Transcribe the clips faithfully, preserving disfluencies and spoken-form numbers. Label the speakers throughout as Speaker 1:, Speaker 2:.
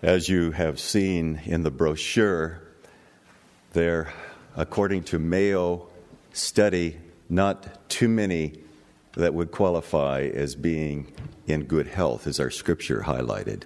Speaker 1: As you have seen in the brochure, there, according to Mayo study, not too many that would qualify as being in good health, as our scripture highlighted.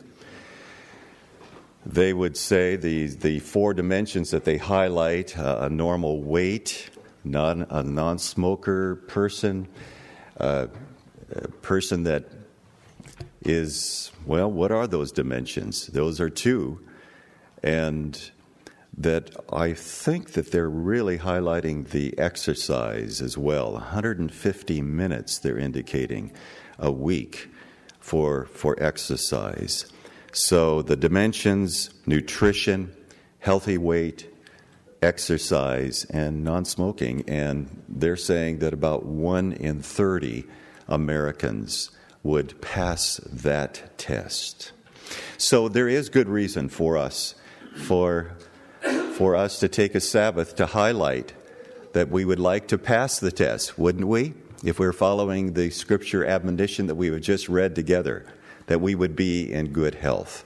Speaker 1: They would say the, the four dimensions that they highlight, uh, a normal weight, non, a non-smoker person, uh, a person that is, well, what are those dimensions? Those are two. And that I think that they're really highlighting the exercise as well. one hundred fifty minutes they're indicating a week for for exercise. So the dimensions: nutrition, healthy weight, exercise, and non-smoking. And they're saying that about one in thirty Americans would pass that test. So there is good reason for us, for for us to take a Sabbath to highlight that we would like to pass the test, wouldn't we? If we're following the scripture admonition that we have just read together, that we would be in good health.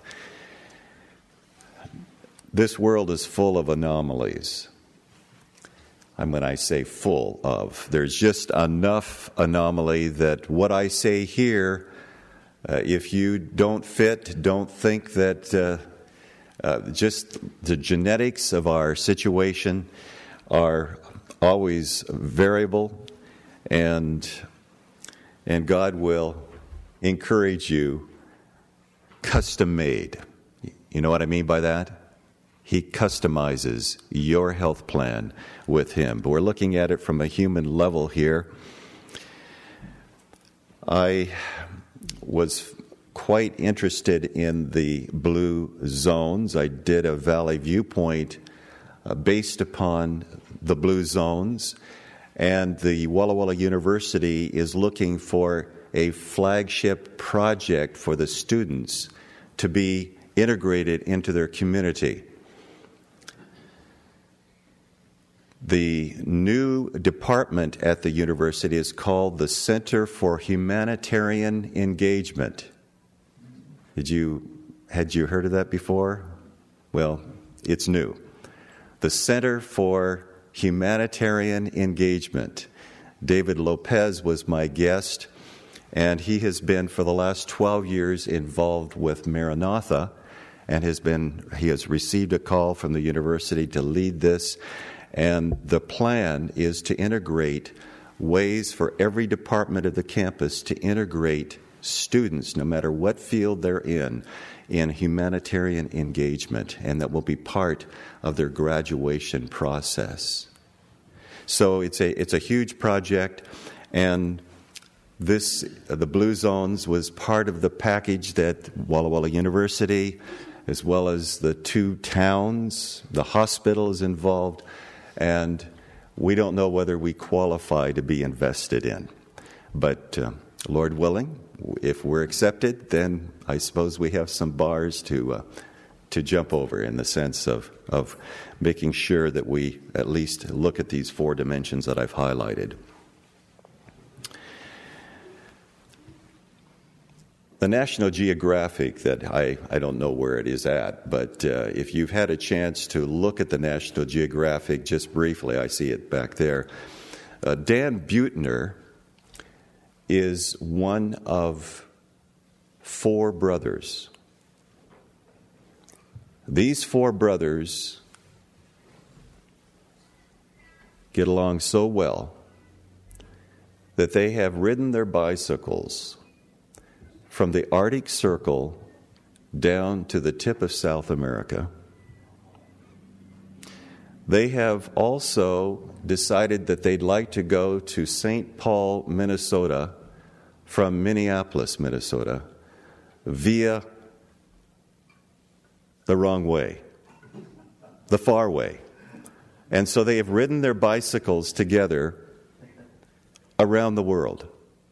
Speaker 1: This world is full of anomalies. And when I say full of, there's just enough anomaly that what I say here, uh, if you don't fit, don't think that uh, uh, just the genetics of our situation are always variable, and and God will encourage you custom made. You know what I mean by that? He customizes your health plan with Him. But we're looking at it from a human level here. I was quite interested in the blue zones. I did a Valley Viewpoint uh, based upon the blue zones. And the Walla Walla University is looking for a flagship project for the students to be integrated into their community. The new department at the university is called the Center for Humanitarian Engagement. Did you, had you heard of that before? Well, it's new. The Center for Humanitarian Engagement. David Lopez was my guest, and he has been for the last twelve years involved with Maranatha, and has been he has received a call from the university to lead this. And the plan is to integrate ways for every department of the campus to integrate students, no matter what field they're in, in humanitarian engagement, and that will be part of their graduation process. So it's a it's a huge project, and this the Blue Zones was part of the package that Walla Walla University, as well as the two towns, the hospital is involved. And we don't know whether we qualify to be invested in. But uh, Lord willing, if we're accepted, then I suppose we have some bars to uh, to jump over in the sense of, of making sure that we at least look at these four dimensions that I've highlighted. The National Geographic, that I, I don't know where it is at, but uh, if you've had a chance to look at the National Geographic just briefly, I see it back there. Uh, Dan Buettner is one of four brothers. These four brothers get along so well that they have ridden their bicycles from the Arctic Circle down to the tip of South America. They have also decided that they'd like to go to Saint Paul, Minnesota, from Minneapolis, Minnesota, via the wrong way, the far way. And so they have ridden their bicycles together around the world.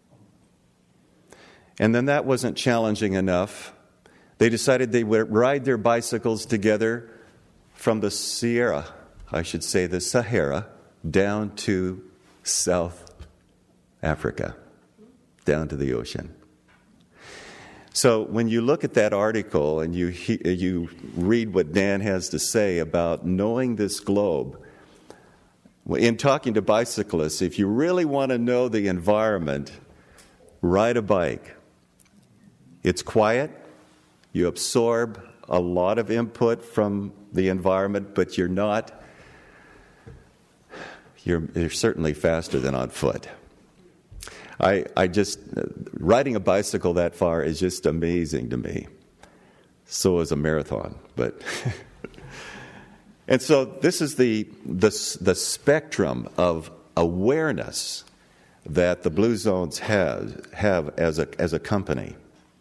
Speaker 1: And then that wasn't challenging enough. They decided they would ride their bicycles together from the Sierra, I should say the Sahara, down to South Africa, down to the ocean. So when you look at that article and you he, you read what Dan has to say about knowing this globe, in talking to bicyclists, if you really want to know the environment, ride a bike. It's quiet. You absorb a lot of input from the environment, but you're not, you're, you're certainly faster than on foot. I, I just, riding a bicycle that far is just amazing to me. So is a marathon, but... And so this is the, the the spectrum of awareness that the Blue Zones have, have as a as a company.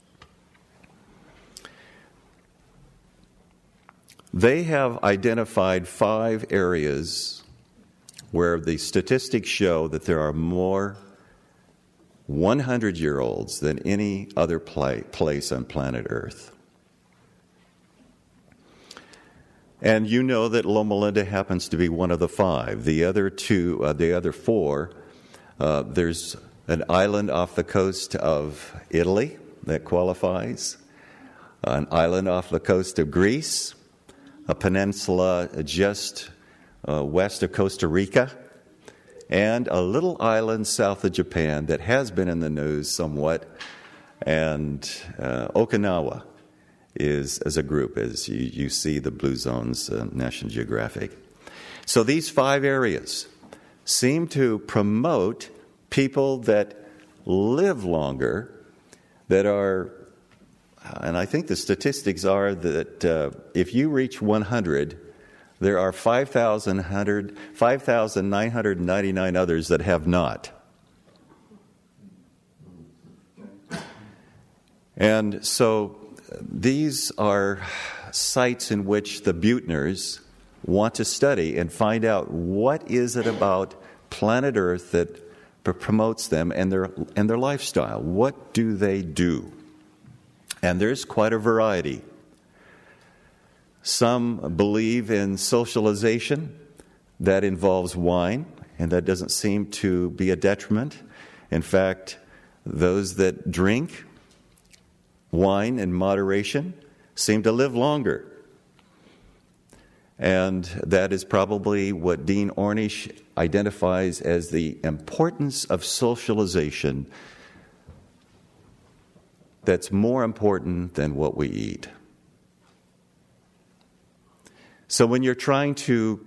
Speaker 1: They have identified five areas where the statistics show that there are more hundred-year-olds than any other play, place on planet Earth. And you know that Loma Linda happens to be one of the five. The other two, uh, the other four, uh, there's an island off the coast of Italy that qualifies, an island off the coast of Greece, a peninsula just uh, west of Costa Rica, and a little island south of Japan that has been in the news somewhat, and uh, Okinawa is as a group, as you, you see the Blue Zones, uh, National Geographic. So these five areas seem to promote people that live longer, that are, and I think the statistics are that uh, if you reach one hundred, there are five thousand nine hundred ninety-nine others that have not. And so these are sites in which the Buettners want to study and find out what is it about planet Earth that p- promotes them and their and their lifestyle. What do they do? And there's quite a variety. Some believe in socialization that involves wine, and that doesn't seem to be a detriment. In fact, those that drink wine in moderation seem to live longer. And that is probably what Dean Ornish identifies as the importance of socialization that's more important than what we eat. So when you're trying to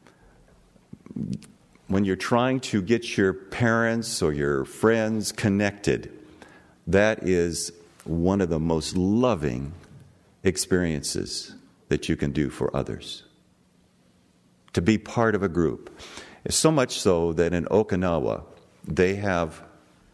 Speaker 1: when you're trying to get your parents or your friends connected, that is one of the most loving experiences that you can do for others. To be part of a group. So much so that in Okinawa, they have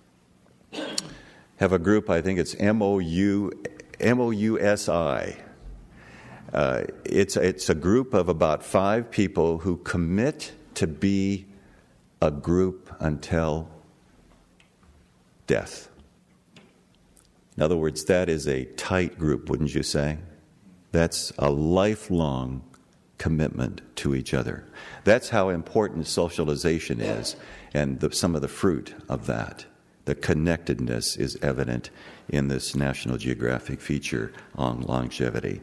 Speaker 1: have a group, I think it's M O U, M O U S I. Uh, it's, it's a group of about five people who commit to be a group until death. In other words, that is a tight group, wouldn't you say? That's a lifelong commitment to each other. That's how important socialization is, and the, some of the fruit of that. The connectedness is evident in this National Geographic feature on longevity.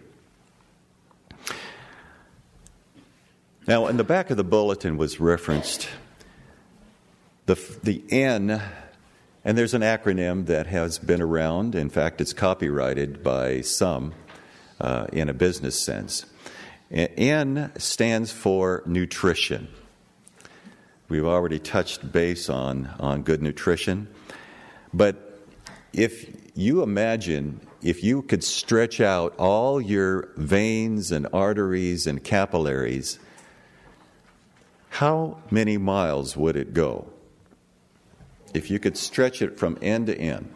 Speaker 1: Now, in the back of the bulletin was referenced the the N. And there's an acronym that has been around. In fact, it's copyrighted by some uh, in a business sense. N stands for nutrition. We've already touched base on, on good nutrition. But if you imagine, if you could stretch out all your veins and arteries and capillaries, how many miles would it go? If you could stretch it from end to end.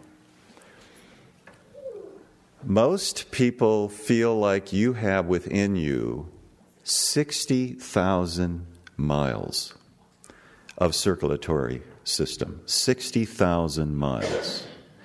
Speaker 1: Most people feel like you have within you sixty thousand miles of circulatory system. sixty thousand miles.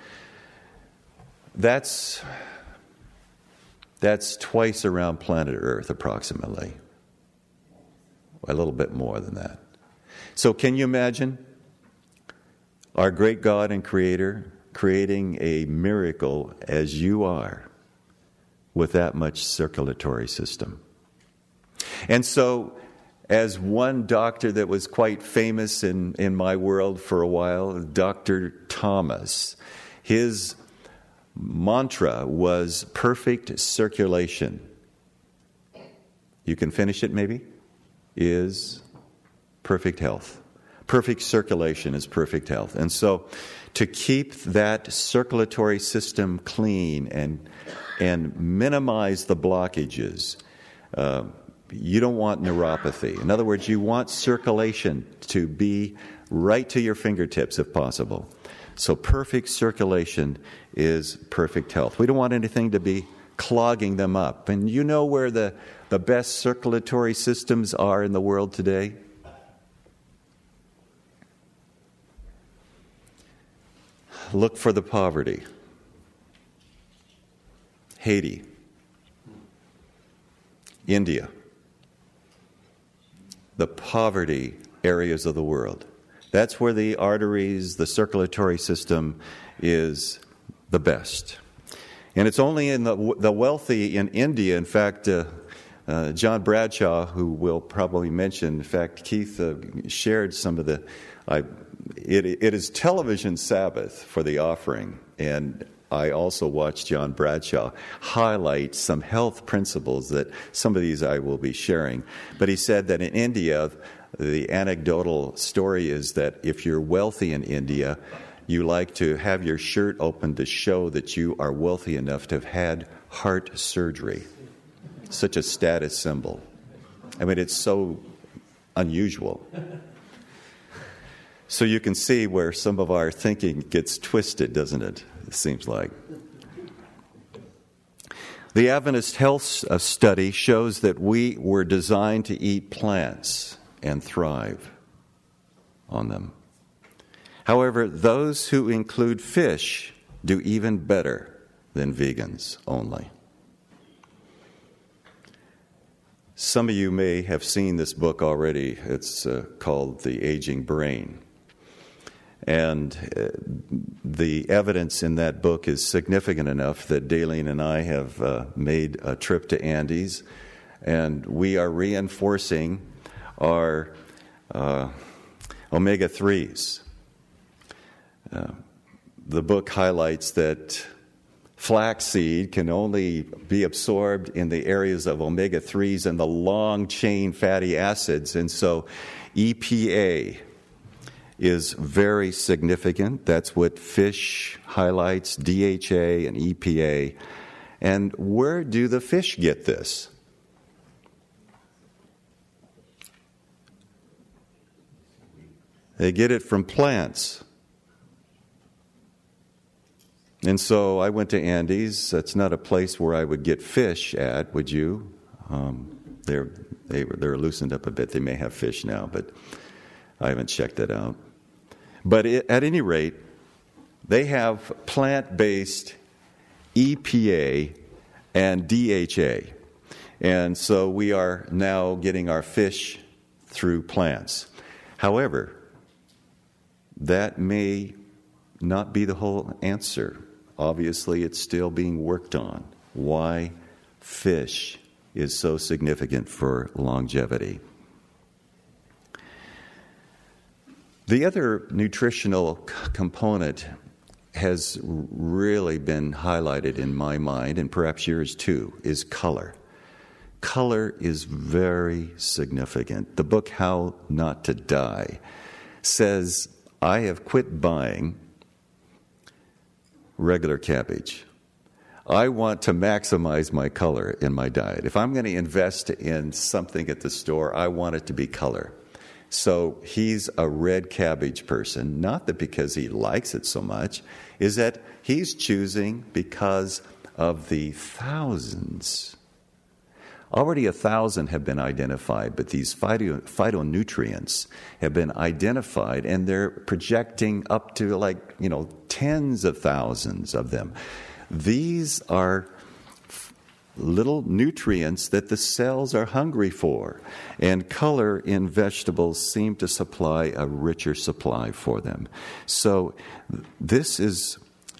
Speaker 1: That's, that's twice around planet Earth, approximately. A little bit more than that. So can you imagine? Our great God and Creator creating a miracle as you are with that much circulatory system. And so, as one doctor that was quite famous in, in my world for a while, Doctor Thomas, his mantra was perfect circulation. You can finish it maybe? Is perfect health. Perfect circulation is perfect health. And so to keep that circulatory system clean and, and minimize the blockages, uh, you don't want neuropathy. In other words, you want circulation to be right to your fingertips if possible. So perfect circulation is perfect health. We don't want anything to be clogging them up. And you know where the, the best circulatory systems are in the world today? Look for the poverty. Haiti. India. The poverty areas of the world. That's where the arteries, the circulatory system is the best. And it's only in the, the wealthy in India. In fact, uh, uh, John Bradshaw, who we'll probably mention, in fact, Keith uh, shared some of the, I, it, it is television Sabbath for the offering. And I also watched John Bradshaw highlight some health principles that some of these I will be sharing. But he said that in India, the anecdotal story is that if you're wealthy in India, you like to have your shirt open to show that you are wealthy enough to have had heart surgery. Such a status symbol. I mean, it's so unusual. So you can see where some of our thinking gets twisted, doesn't it? It seems like. The Adventist Health Study shows that we were designed to eat plants and thrive on them. However, those who include fish do even better than vegans only. Some of you may have seen this book already. It's uh, called The Aging Brain. And uh, the evidence in that book is significant enough that Daleen and I have uh, made a trip to Andes, and we are reinforcing our uh, omega threes. Uh, the book highlights that flaxseed can only be absorbed in the areas of omega threes and the long-chain fatty acids, and so E P A is very significant. That's what fish highlights, D H A and E P A. And where do the fish get this? They get it from plants. And so I went to Andes. That's not a place where I would get fish at, would you? Um, they're, they, they're loosened up a bit. They may have fish now, but I haven't checked it out. But it, at any rate, they have plant-based E P A and D H A. And so we are now getting our fish through plants. However, that may not be the whole answer. Obviously, it's still being worked on. Why fish is so significant for longevity. The other nutritional c- component has really been highlighted in my mind, and perhaps yours too, is color. Color is very significant. The book, How Not to Die, says, I have quit buying regular cabbage. I want to maximize my color in my diet. If I'm going to invest in something at the store, I want it to be color. So he's a red cabbage person, not that because he likes it so much, is that he's choosing because of the thousands. Already a thousand have been identified, but these phyto, phytonutrients have been identified, and they're projecting up to like, you know, tens of thousands of them. These are little nutrients that the cells are hungry for, and color in vegetables seem to supply a richer supply for them. So this is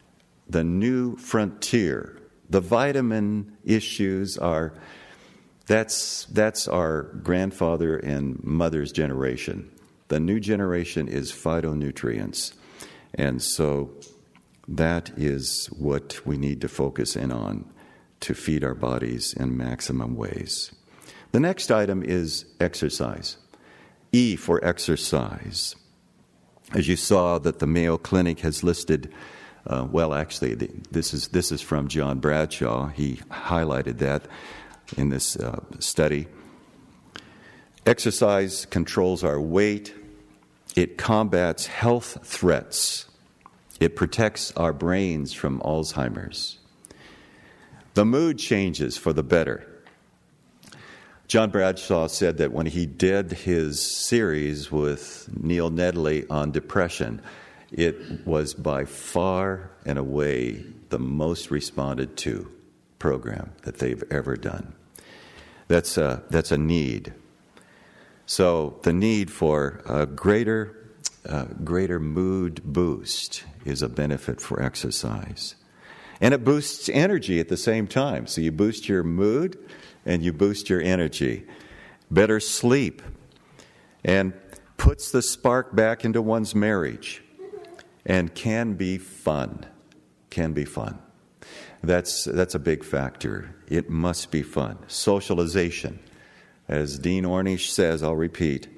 Speaker 1: the new frontier. The vitamin issues are, that's, that's our grandfather and mother's generation. The new generation is phytonutrients. And so that is what we need to focus in on to feed our bodies in maximum ways. The next item is exercise. E for exercise. As you saw that the Mayo Clinic has listed, uh, well, actually, the, this is this is from John Bradshaw. He highlighted that in this uh, study. Exercise controls our weight. It combats health threats. It protects our brains from Alzheimer's. The mood changes for the better. John Bradshaw said that when he did his series with Neil Nedley on depression, it was by far and away the most responded to program that they've ever done. That's a, that's a need. So the need for a greater, uh, greater mood boost is a benefit for exercise. And it boosts energy at the same time. So you boost your mood and you boost your energy. Better sleep. And puts the spark back into one's marriage. And can be fun. Can be fun. That's, that's a big factor. It must be fun. Socialization. As Dean Ornish says, I'll repeat.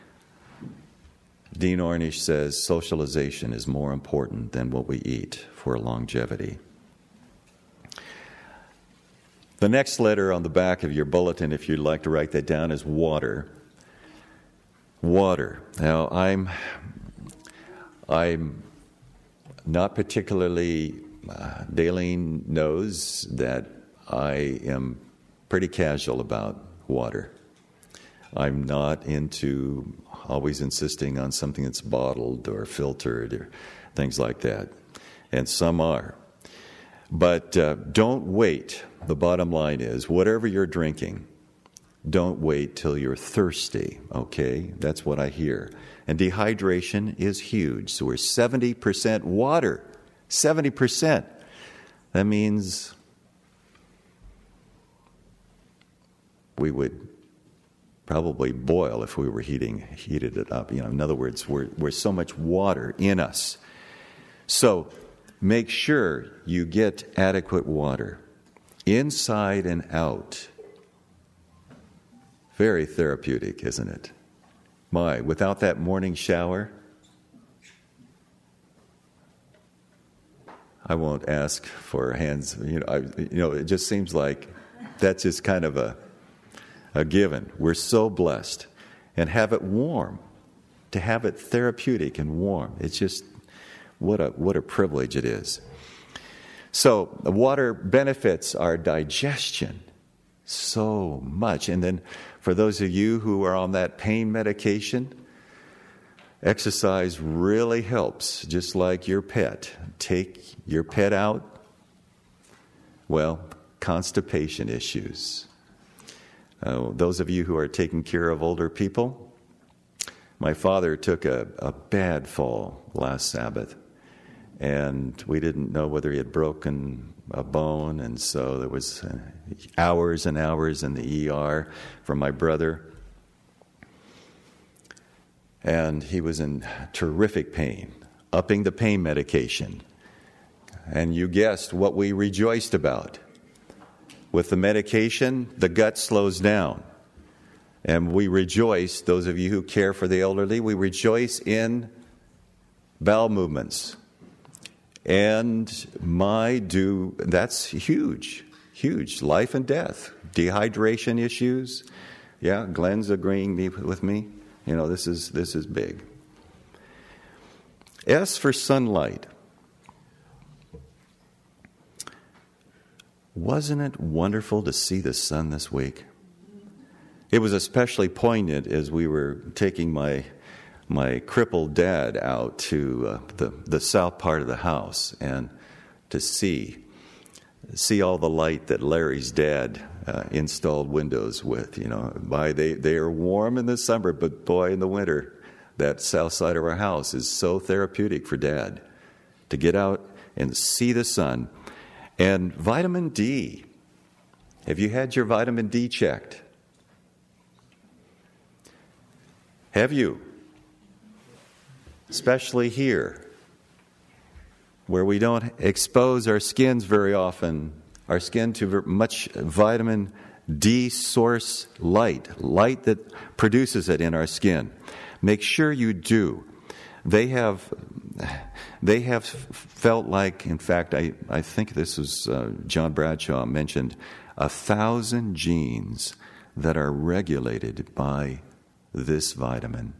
Speaker 1: Dean Ornish says socialization is more important than what we eat for longevity. The next letter on the back of your bulletin, if you'd like to write that down, is water. Water. Now, I'm, I'm not particularly, uh, Daleen knows that I am pretty casual about water. I'm not into always insisting on something that's bottled or filtered or things like that. And some are. But uh, don't wait. The bottom line is, whatever you're drinking, don't wait till you're thirsty, okay? That's what I hear. And dehydration is huge. So we're seventy percent water. seventy percent. That means we would probably boil if we were heating heated it up. You know, in other words, we're we're so much water in us. So make sure you get adequate water, inside and out. Very therapeutic, isn't it? My, without that morning shower, I won't ask for hands. You know, I, you know, it just seems like that's just kind of a a given. We're so blessed, and have it warm, to have it therapeutic and warm. It's just what a what a privilege it is. So the water benefits our digestion so much. And then for those of you who are on that pain medication, exercise really helps, just like your pet. Take your pet out, well, constipation issues. Uh, those of you who are taking care of older people, my father took a, a bad fall last Sabbath, and we didn't know whether he had broken a bone, and so there was uh, hours and hours in the E R for my brother. And he was in terrific pain, upping the pain medication. And you guessed what we rejoiced about. With the medication, the gut slows down. And we rejoice, those of you who care for the elderly, we rejoice in bowel movements. And my do, that's huge, huge, life and death. Dehydration issues. Yeah, Glenn's agreeing with me. You know, this is this is big. S for sunlight. Wasn't it wonderful to see the sun this week? It was especially poignant as we were taking my my crippled dad out to uh, the the south part of the house, and to see see all the light that Larry's dad uh, installed windows with. You know, by they they are warm in the summer, but boy, in the winter, that south side of our house is so therapeutic for Dad to get out and see the sun. And vitamin D. Have you had your vitamin D checked? Have you? Especially here, where we don't expose our skins very often, our skin to much vitamin D source light, light that produces it in our skin. Make sure you do. They have, they have felt like, in fact, I, I think this was uh, John Bradshaw mentioned, a thousand genes that are regulated by this vitamin.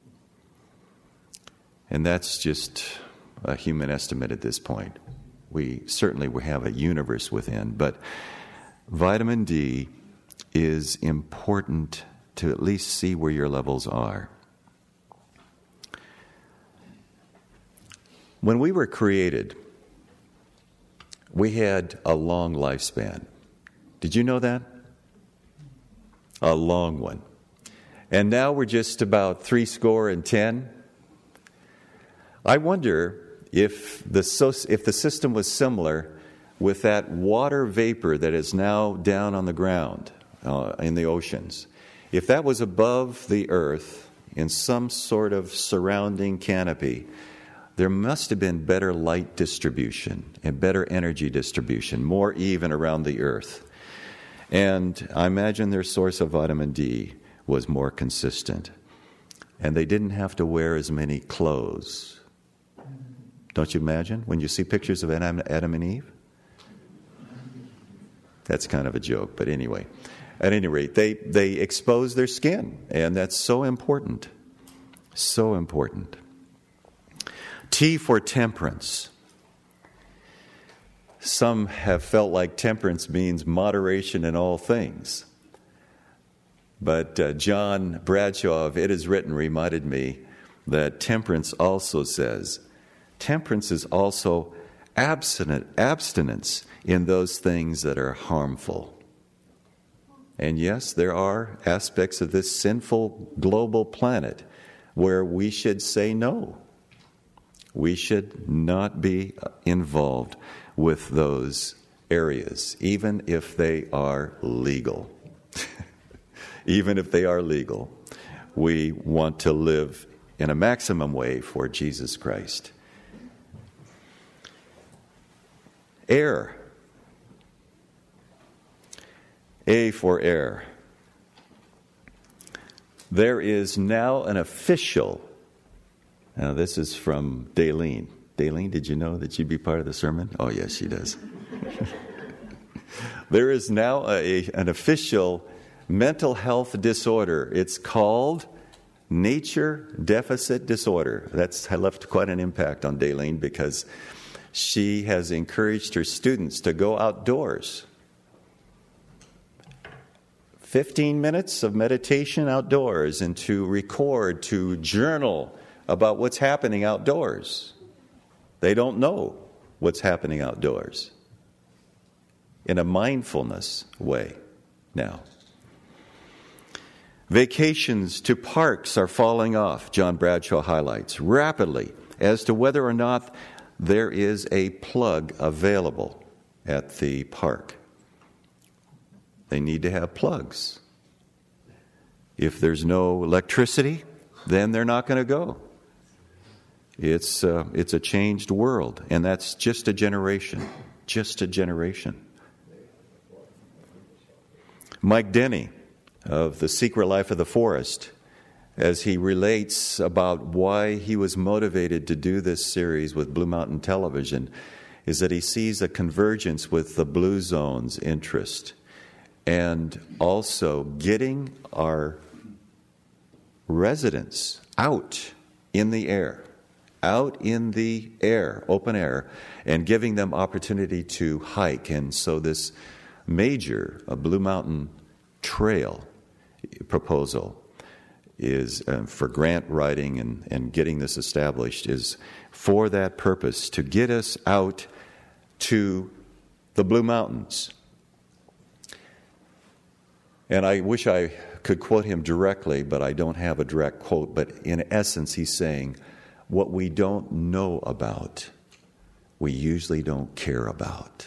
Speaker 1: And that's just a human estimate at this point. We certainly we have a universe within, but vitamin D is important to at least see where your levels are. When we were created, we had a long lifespan. Did you know that? A long one. And now we're just about three score and ten. I wonder if the if the system was similar with that water vapor that is now down on the ground uh, in the oceans. If that was above the earth in some sort of surrounding canopy, there must have been better light distribution and better energy distribution, more even around the earth. And I imagine their source of vitamin D was more consistent. And they didn't have to wear as many clothes. Don't you imagine when you see pictures of Adam, Adam and Eve? That's kind of a joke, but anyway. At any rate, they, they expose their skin, and that's so important. So important. T for temperance. Some have felt like temperance means moderation in all things. But uh, John Bradshaw of It Is Written reminded me that temperance also says, temperance is also abstinent, abstinence in those things that are harmful. And yes, there are aspects of this sinful global planet where we should say no. We should not be involved with those areas, even if they are legal. Even if they are legal, we want to live in a maximum way for Jesus Christ. Air. A for air. There is now an official, now this is from Daleen. Daleen, did you know that she'd be part of the sermon? Oh, yes, she does. There is now a, an official mental health disorder. It's called nature deficit disorder. That's left quite an impact on Daleen because she has encouraged her students to go outdoors. fifteen minutes of meditation outdoors and to record, to journal about what's happening outdoors. They don't know what's happening outdoors in a mindfulness way now. Vacations to parks are falling off, John Bradshaw highlights, rapidly as to whether or not there is a plug available at the park. They need to have plugs. If there's no electricity, then they're not going to go. It's uh, it's a changed world, and that's just a generation, just a generation. Mike Denny of The Secret Life of the Forest, as he relates about why he was motivated to do this series with Blue Mountain Television, is that he sees a convergence with the Blue Zone's interest and also getting our residents out in the air, out in the air, open air, and giving them opportunity to hike. And so this major uh, Blue Mountain Trail proposal is uh, for grant writing and, and getting this established is for that purpose, to get us out to the Blue Mountains. And I wish I could quote him directly, but I don't have a direct quote. But in essence, he's saying, what we don't know about, we usually don't care about.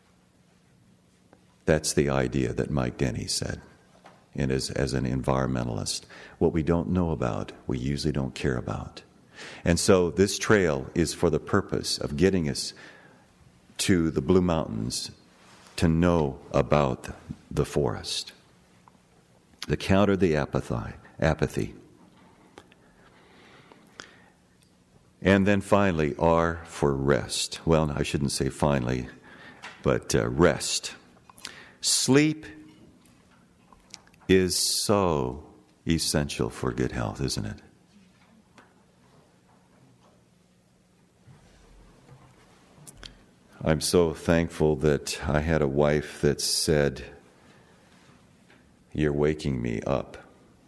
Speaker 1: That's the idea that Mike Denny said, and as, as an environmentalist. What we don't know about, we usually don't care about. And so this trail is for the purpose of getting us to the Blue Mountains to know about the forest, to counter the apathy. apathy. And then finally, R for rest. Well, I shouldn't say finally, but uh, rest. Sleep is so essential for good health, isn't it? I'm so thankful that I had a wife that said, "You're waking me up."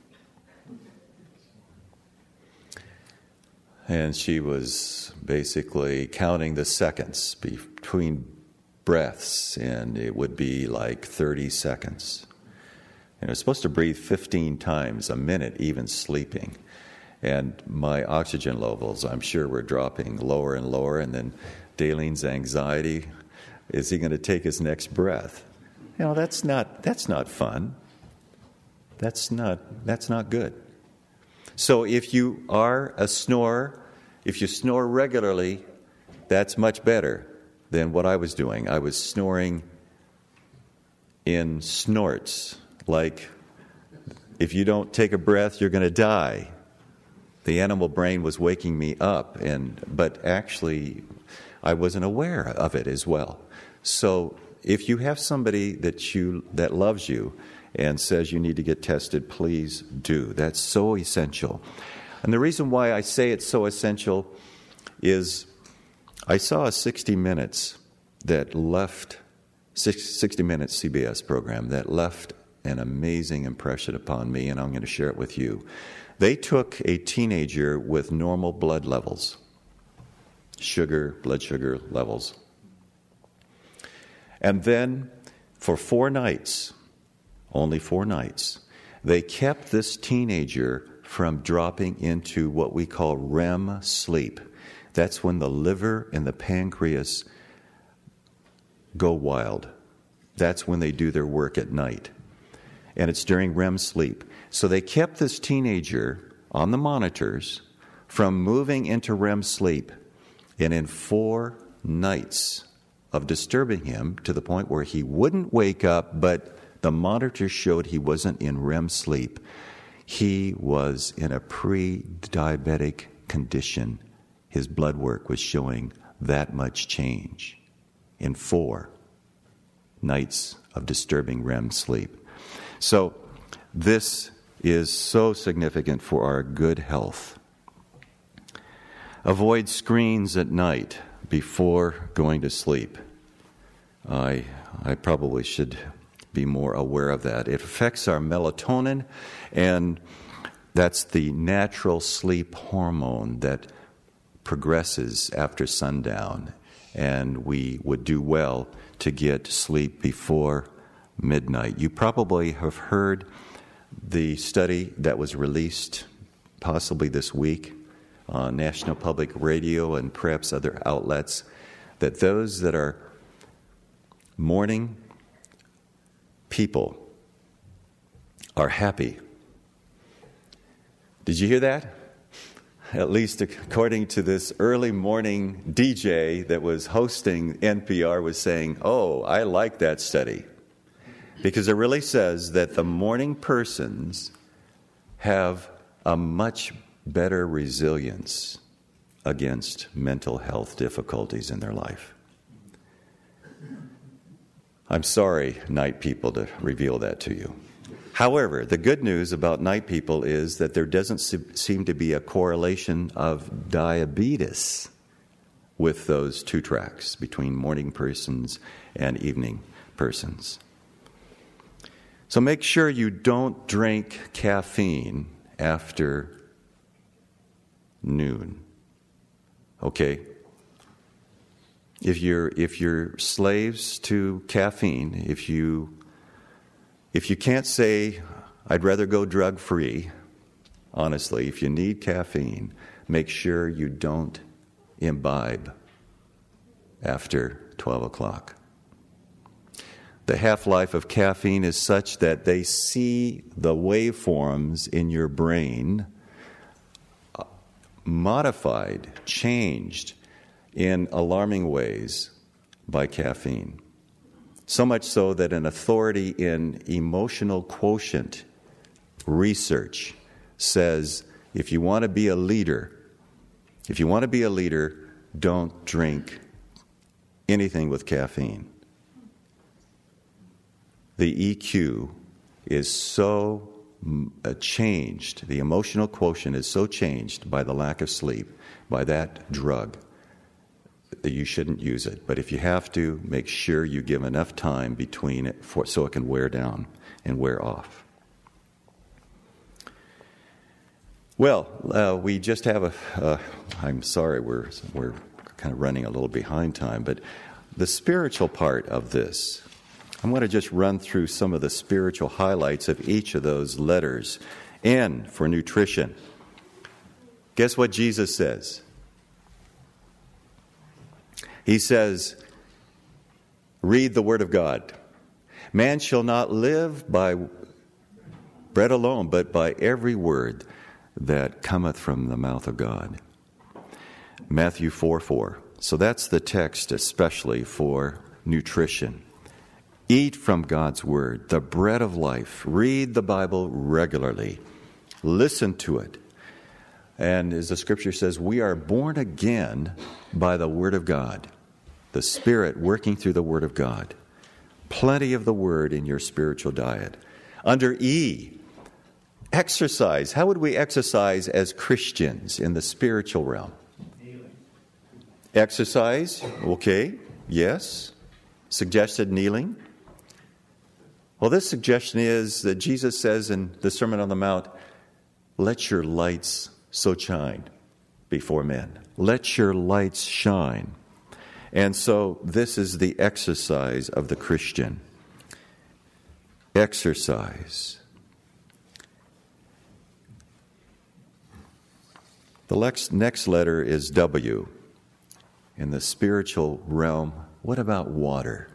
Speaker 1: And she was basically counting the seconds between breaths, and it would be like thirty seconds. And I was supposed to breathe fifteen times a minute, even sleeping. And my oxygen levels, I'm sure, were dropping lower and lower. And then Dalen's anxiety, is he going to take his next breath? You know, that's not that's not fun. That's not that's not good. So if you are a snorer, if you snore regularly, that's much better than what I was doing. I was snoring in snorts, like if you don't take a breath, you're going to die. The animal brain was waking me up, and but actually I wasn't aware of it as well. So if you have somebody that you that loves you and says you need to get tested, please do. That's so essential. And the reason why I say it's so essential is I saw a sixty minutes that left, sixty minutes C B S program that left an amazing impression upon me, and I'm going to share it with you. They took a teenager with normal blood levels, sugar, blood sugar levels, and then for four nights, only four nights, they kept this teenager from dropping into what we call R E M sleep. That's when the liver and the pancreas go wild. That's when they do their work at night. And it's during R E M sleep. So they kept this teenager on the monitors from moving into R E M sleep. And in four nights of disturbing him to the point where he wouldn't wake up, but the monitor showed he wasn't in R E M sleep, he was in a pre-diabetic condition. His blood work was showing that much change in four nights of disturbing R E M sleep. So this is so significant for our good health. Avoid screens at night before going to sleep. I I probably should be more aware of that. It affects our melatonin, and that's the natural sleep hormone that progresses after sundown, and we would do well to get sleep before midnight. You probably have heard the study that was released possibly this week on National Public Radio and perhaps other outlets, that those that are morning people are happy. Did you hear that? At least according to this early morning D J that was hosting N P R was saying, "Oh, I like that study." Because it really says that the morning persons have a much better resilience against mental health difficulties in their life. I'm sorry, night people, to reveal that to you. However, the good news about night people is that there doesn't seem to be a correlation of diabetes with those two tracks between morning persons and evening persons. So make sure you don't drink caffeine after noon. Okay? If you're if you're slaves to caffeine, if you if you can't say I'd rather go drug free, honestly, if you need caffeine, make sure you don't imbibe after twelve o'clock. The half-life of caffeine is such that they see the waveforms in your brain modified, changed in alarming ways by caffeine. So much so that an authority in emotional quotient research says if you want to be a leader, if you want to be a leader, don't drink anything with caffeine. The E Q is so uh, changed, the emotional quotient is so changed by the lack of sleep, by that drug, that you shouldn't use it. But if you have to, make sure you give enough time between it for, so it can wear down and wear off. Well, uh, we just have a, uh, I'm sorry, we're, we're kind of running a little behind time, but the spiritual part of this, I'm going to just run through some of the spiritual highlights of each of those letters. N for nutrition. Guess what Jesus says? He says, read the Word of God. Man shall not live by bread alone, but by every word that cometh from the mouth of God. Matthew four four. So that's the text especially for nutrition. Eat from God's Word, the bread of life. Read the Bible regularly. Listen to it. And as the Scripture says, we are born again by the Word of God. The Spirit working through the Word of God. Plenty of the Word in your spiritual diet. Under E, exercise. How would we exercise as Christians in the spiritual realm? Kneeling. Exercise, okay, yes. Suggested kneeling. Well, this suggestion is that Jesus says in the Sermon on the Mount, let your lights so shine before men. Let your lights shine. And so this is the exercise of the Christian. Exercise. The next, next letter is W. In the spiritual realm, what about water?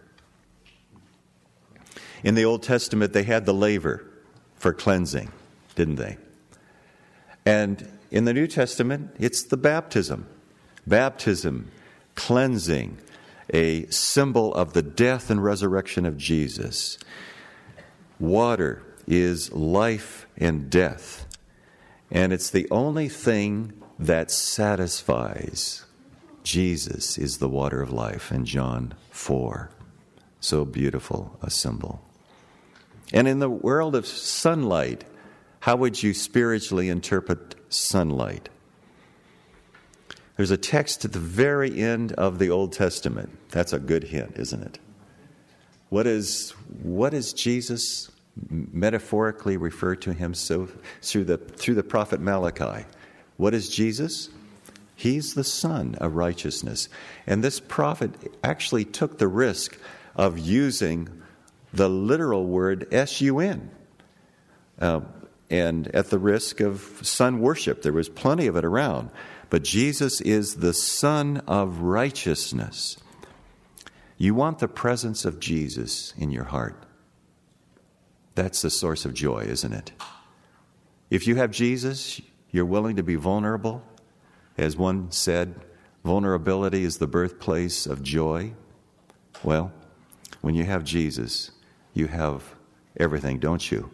Speaker 1: In the Old Testament, they had the laver for cleansing, didn't they? And in the New Testament, it's the baptism. Baptism, cleansing, a symbol of the death and resurrection of Jesus. Water is life and death. And it's the only thing that satisfies. Jesus is the water of life in John four. So beautiful a symbol. And in the world of sunlight, how would you spiritually interpret sunlight? There's a text at the very end of the Old Testament. That's a good hint, isn't it? What is what is Jesus metaphorically referred to him so through the through the prophet Malachi? What is Jesus? He's the Son of righteousness. And this prophet actually took the risk of using the literal word S U N. Uh, and at the risk of sun worship, there was plenty of it around. But Jesus is the Son of righteousness. You want the presence of Jesus in your heart. That's the source of joy, isn't it? If you have Jesus, you're willing to be vulnerable. As one said, vulnerability is the birthplace of joy. Well, when you have Jesus, you have everything, don't you?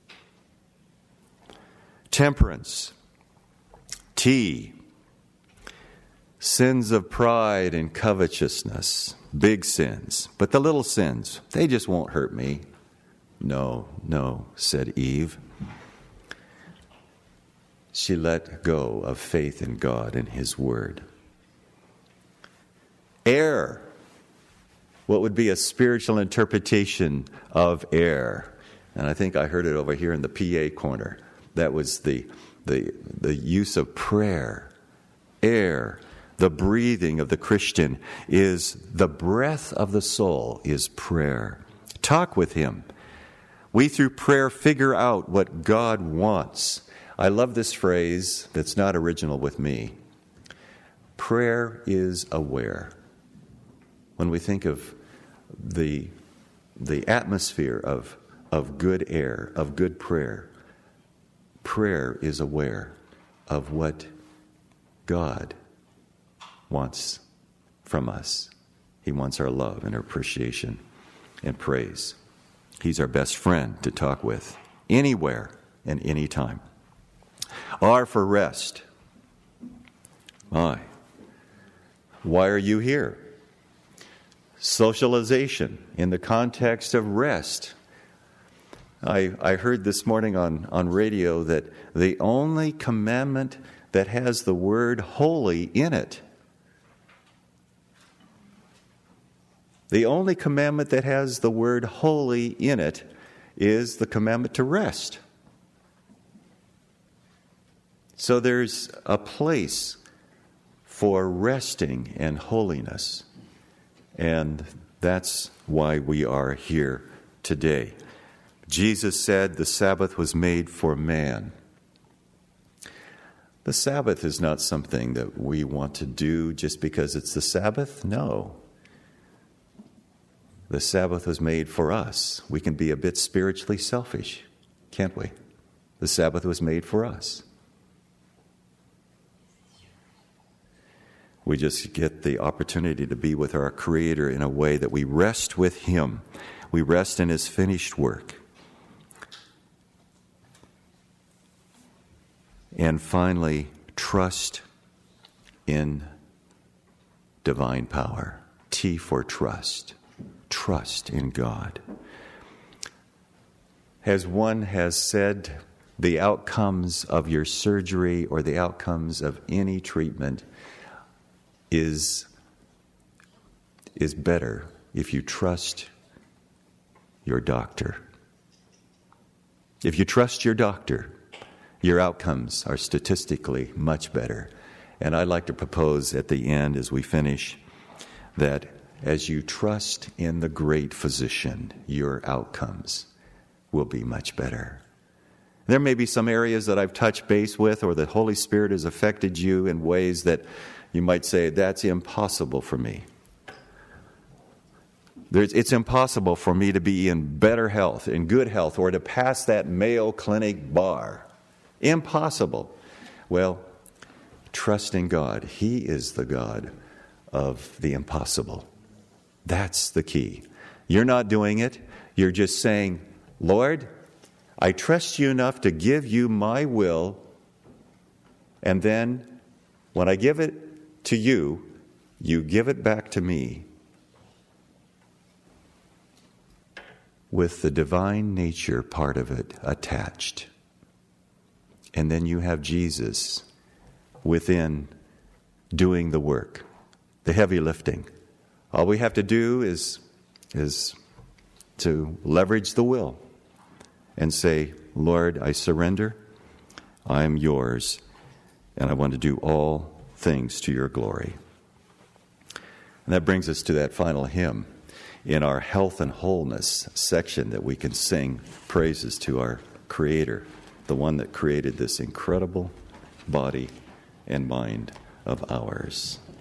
Speaker 1: Temperance. T. Sins of pride and covetousness. Big sins. But the little sins, they just won't hurt me. No, no, said Eve. She let go of faith in God and His Word. Air. What would be a spiritual interpretation of air? And I think I heard it over here in the P A corner. That was the, the, the use of prayer. Air. The breathing of the Christian is the breath of the soul is prayer. Talk with Him. We, through prayer, figure out what God wants. I love this phrase that's not original with me. Prayer is aware. when we think of the, the atmosphere of, of good air, of good prayer, prayer is aware of what God wants from us. He wants our love and our appreciation and praise. He's our best friend to talk with anywhere and anytime. R for rest. My. Why are you here? Socialization in the context of rest. I, I heard this morning on, on radio that the only commandment that has the word holy in it, the only commandment that has the word holy in it is the commandment to rest. So there's a place for resting and holiness. And that's why we are here today. Jesus said the Sabbath was made for man. The Sabbath is not something that we want to do just because it's the Sabbath. No. The Sabbath was made for us. We can be a bit spiritually selfish, can't we? The Sabbath was made for us. We just get the opportunity to be with our Creator in a way that we rest with Him. We rest in His finished work. And finally, trust in divine power. T for trust. Trust in God. As one has said, the outcomes of your surgery or the outcomes of any treatment is, is better if you trust your doctor. If you trust your doctor, your outcomes are statistically much better. And I'd like to propose at the end, as we finish, that as you trust in the great physician, your outcomes will be much better. There may be some areas that I've touched base with, or the Holy Spirit has affected you in ways that you might say, that's impossible for me. There's, it's impossible for me to be in better health, in good health, or to pass that Mayo Clinic bar. Impossible. Well, trust in God. He is the God of the impossible. That's the key. You're not doing it. You're just saying, Lord, I trust you enough to give you my will, and then when I give it to you, you give it back to me with the divine nature part of it attached. And then you have Jesus within doing the work, the heavy lifting. All we have to do is, is to leverage the will and say, Lord, I surrender. I am yours, and I want to do all things to your glory. And that brings us to that final hymn in our health and wholeness section that we can sing praises to our Creator, the one that created this incredible body and mind of ours.